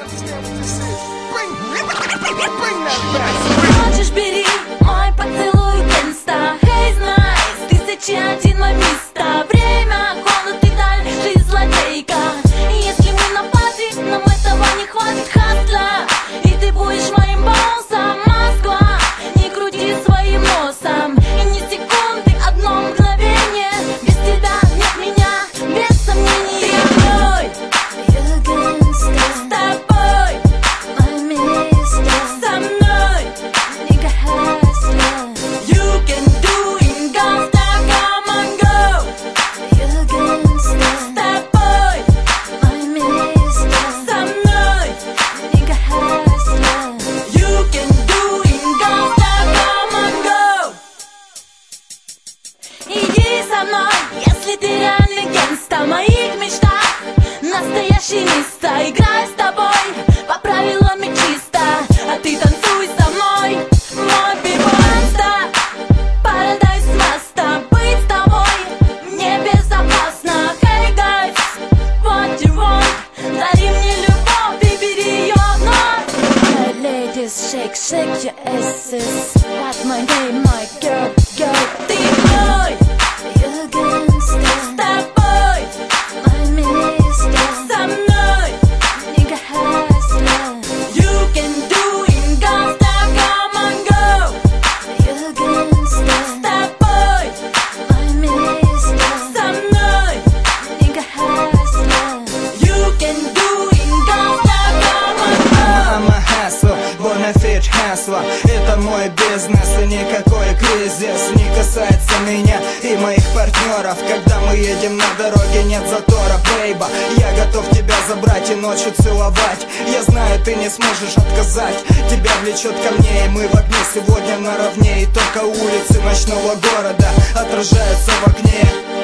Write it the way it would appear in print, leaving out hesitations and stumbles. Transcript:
Хочешь, бери мой поцелуй гангста. Эй, знай, 1001 мое место. Время, комнаты, даль, жизнь злодейка. И если мы на паре, нам этого не хватит хасла. И ты будешь моим боссом, Москва. Не крути своим носом. И ни секунды, одно мгновение. Без тебя нет меня, без сомнений. Ты мой, с тобой, мое место. Со мной, nigga hustler. You can do it, gangsta, come and go. You gangsta. С тобой, мое место. Со мной, nigga hustler. You can do it, gangsta, come and go. Иди со мной, если ты реальный гангста. В моих мечтах настоящее место. Играй с тобой по правилам и чисто. А ты танцуй со мной, мой пивонста. Парадайз маста, быть с тобой мне безопасно. Hey guys, what you want? Дари мне любовь и бери ее вновь. Hey ladies, shake, shake your asses. What's my name, my girl, girl? Ты мой, you gangsta. С тобой, мое место. Со мной, nigga hustler. You can do it, gangsta, come and go. You gangsta. С тобой, мое место. Со мной, nigga hustler. You can do it, gangsta, come and go. I'm a hustler, born a fetch hustler. Это мой бизнес и никакой кризис не касается меня и моих партнеров. Когда мы едем на дороге, нет затора, бейба. Я готов тебя забрать и ночью целовать. Я знаю, ты не сможешь отказать. Тебя влечет ко мне, и мы в огне сегодня наравне. И только улицы ночного города отражаются в огне.